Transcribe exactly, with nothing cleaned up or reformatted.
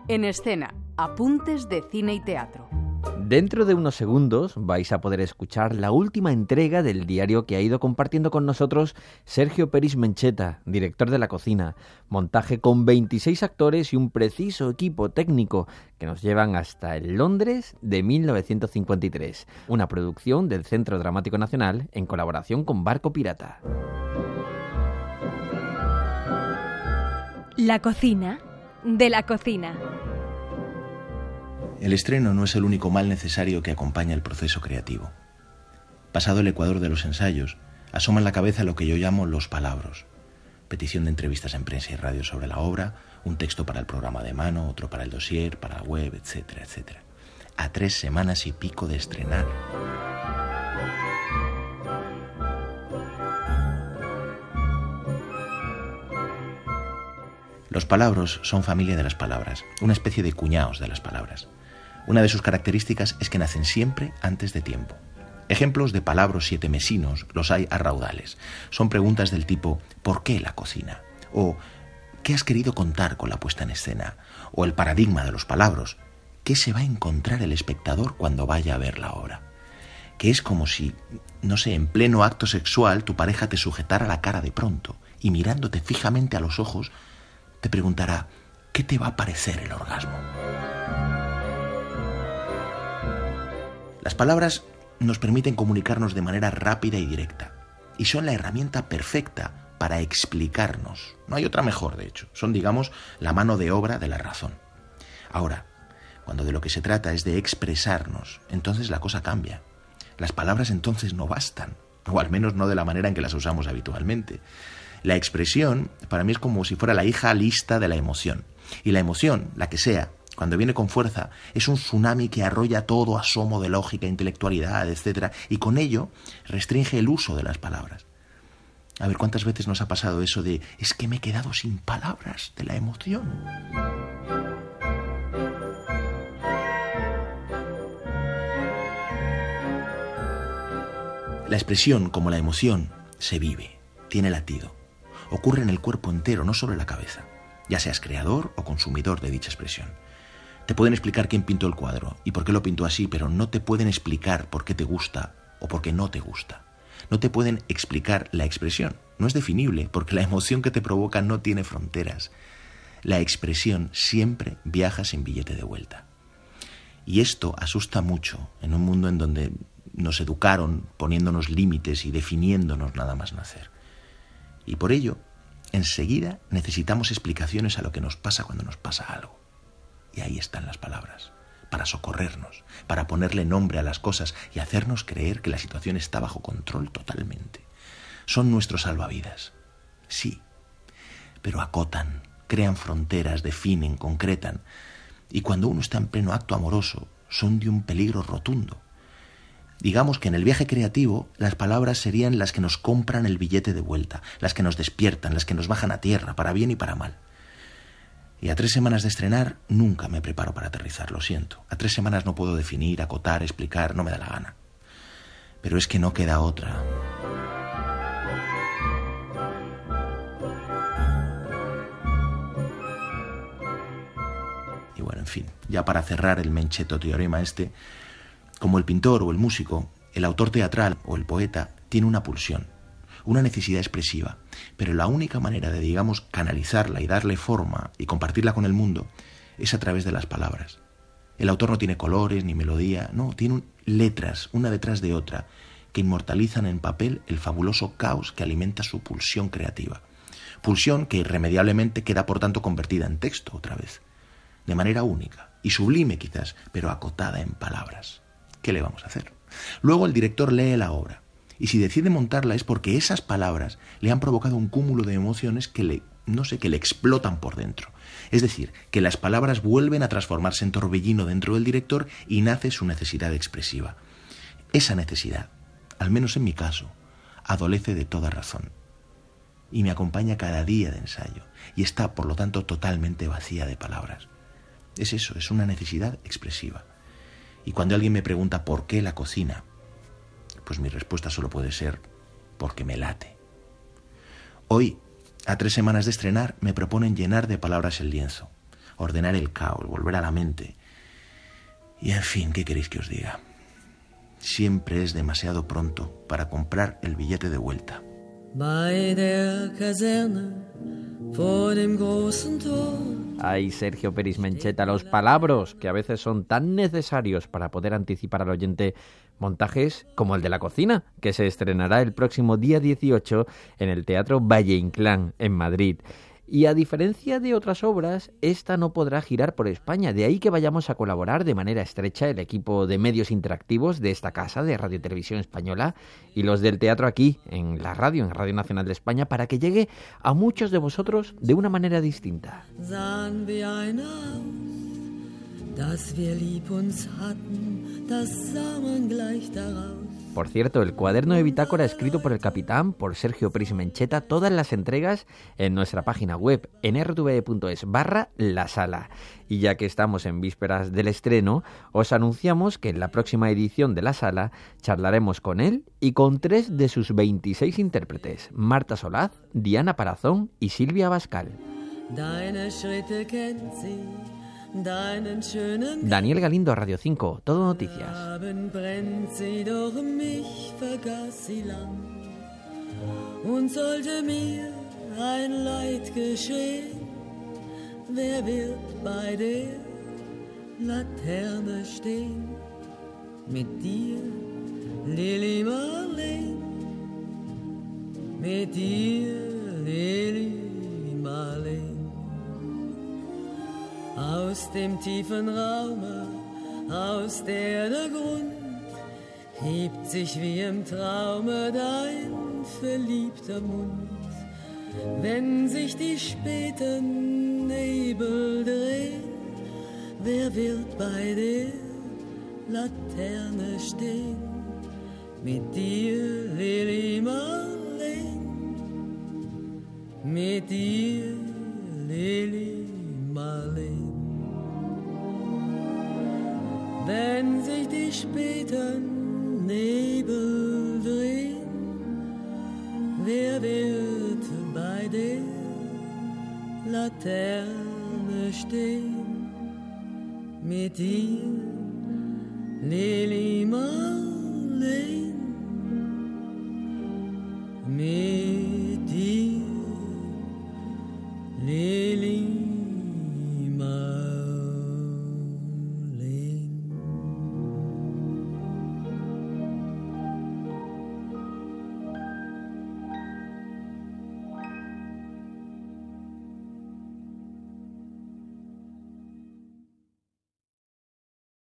En Escena, apuntes de cine y teatro. Dentro de unos segundos vais a poder escuchar la última entrega del diario que ha ido compartiendo con nosotros Sergio Peris Mencheta, director de La Cocina. Montaje con veintiséis actores y un preciso equipo técnico que nos llevan hasta el Londres de mil novecientos cincuenta y tres. Una producción del Centro Dramático Nacional en colaboración con Barco Pirata. La cocina de La Cocina. El estreno no es el único mal necesario que acompaña el proceso creativo. Pasado el ecuador de los ensayos, asoma en la cabeza lo que yo llamo los palabros. Petición de entrevistas en prensa y radio sobre la obra, un texto para el programa de mano, otro para el dossier, para la web, etcétera, etcétera. A tres semanas y pico de estrenar. Los palabros son familia de las palabras, una especie de cuñados de las palabras. Una de sus características es que nacen siempre antes de tiempo. Ejemplos de palabras sietemesinos los hay a raudales. Son preguntas del tipo ¿por qué la cocina? O ¿qué has querido contar con la puesta en escena? O el paradigma de los palabros. ¿Qué se va a encontrar el espectador cuando vaya a ver la obra? Que es como si, no sé, en pleno acto sexual tu pareja te sujetara la cara de pronto y mirándote fijamente a los ojos te preguntará ¿qué te va a parecer el orgasmo? Las palabras nos permiten comunicarnos de manera rápida y directa y son la herramienta perfecta para explicarnos. No hay otra mejor, de hecho. Son, digamos, la mano de obra de la razón. Ahora, cuando de lo que se trata es de expresarnos, entonces la cosa cambia. Las palabras entonces no bastan, o al menos no de la manera en que las usamos habitualmente. La expresión, para mí, es como si fuera la hija lista de la emoción. Y la emoción, la que sea, cuando viene con fuerza, es un tsunami que arrolla todo asomo de lógica, intelectualidad, etcétera, y con ello restringe el uso de las palabras. A ver, ¿cuántas veces nos ha pasado eso de es que me he quedado sin palabras de la emoción? La expresión, como la emoción, se vive, tiene latido. Ocurre en el cuerpo entero, no solo en la cabeza, ya seas creador o consumidor de dicha expresión. Te pueden explicar quién pintó el cuadro y por qué lo pintó así, pero no te pueden explicar por qué te gusta o por qué no te gusta. No te pueden explicar la expresión. No es definible porque la emoción que te provoca no tiene fronteras. La expresión siempre viaja sin billete de vuelta. Y esto asusta mucho en un mundo en donde nos educaron poniéndonos límites y definiéndonos nada más nacer. Y por ello, enseguida necesitamos explicaciones a lo que nos pasa cuando nos pasa algo. Y ahí están las palabras, para socorrernos, para ponerle nombre a las cosas y hacernos creer que la situación está bajo control totalmente. Son nuestros salvavidas, sí, pero acotan, crean fronteras, definen, concretan. Y cuando uno está en pleno acto amoroso, son de un peligro rotundo. Digamos que en el viaje creativo las palabras serían las que nos compran el billete de vuelta, las que nos despiertan, las que nos bajan a tierra, para bien y para mal. Y a tres semanas de estrenar nunca me preparo para aterrizar, lo siento. A tres semanas no puedo definir, acotar, explicar, no me da la gana. Pero es que no queda otra. Y bueno, en fin, ya para cerrar el mencheto teorema este, como el pintor o el músico, el autor teatral o el poeta tiene una pulsión, una necesidad expresiva, pero la única manera de, digamos, canalizarla y darle forma y compartirla con el mundo es a través de las palabras. El autor no tiene colores ni melodía, no, tiene un, letras, una detrás de otra, que inmortalizan en papel el fabuloso caos que alimenta su pulsión creativa. Pulsión que irremediablemente queda, por tanto, convertida en texto otra vez, de manera única y sublime quizás, pero acotada en palabras. ¿Qué le vamos a hacer? Luego el director lee la obra. Y si decide montarla es porque esas palabras le han provocado un cúmulo de emociones que le, no sé, que le explotan por dentro. Es decir, que las palabras vuelven a transformarse en torbellino dentro del director y nace su necesidad expresiva. Esa necesidad, al menos en mi caso, adolece de toda razón. Y me acompaña cada día de ensayo. Y está, por lo tanto, totalmente vacía de palabras. Es eso, es una necesidad expresiva. Y cuando alguien me pregunta por qué la cocina, pues mi respuesta solo puede ser porque me late. Hoy, a tres semanas de estrenar, me proponen llenar de palabras el lienzo. ordenar el caos, volver a la mente. Y en fin, ¿qué queréis que os diga? Siempre es demasiado pronto para comprar el billete de vuelta. Bei der Kaserne vor dem großen Tor. Ay, Sergio Peris Mencheta, los palabras que a veces son tan necesarios para poder anticipar al oyente montajes como el de La Cocina, que se estrenará el próximo día dieciocho en el Teatro Valle Inclán, en Madrid. Y a diferencia de otras obras, esta no podrá girar por España, de ahí que vayamos a colaborar de manera estrecha el equipo de medios interactivos de esta casa de Radio Televisión Española y los del teatro aquí, en la radio, en Radio Nacional de España, para que llegue a muchos de vosotros de una manera distinta. Sahen wir ein Haus, das wir lieb uns hatten, das sah man gleich daraus. Por cierto, el cuaderno de bitácora escrito por el capitán, por Sergio Peris Mencheta, todas las entregas en nuestra página web, en r t v e punto es barra la sala. Y ya que estamos en vísperas del estreno, os anunciamos que en la próxima edición de La Sala charlaremos con él y con tres de sus veintiséis intérpretes, Marta Solaz, Diana Parazón y Silvia Abascal. Deine Schritte kennt sie. Daniel Galindo, Radio cinco, Todo Noticias. Brennt sie, doch mich vergaß sie lang. Und sollte mir ein Leid geschehen, wer wird bei der Laterne stehen? Mit dir, Lili Marleen, mit dir, Lili Marleen. Aus dem tiefen Raume, aus der der Grund, hebt sich wie im Traume dein verliebter Mund. Wenn sich die späten Nebel drehen, wer wird bei der Laterne stehen? Mit dir, Lili Marleen, mit dir, Lili Marleen. Wenn sich die späten Nebel drehen, wer wird bei der Laterne stehen? Mit dir, Lili Marleen.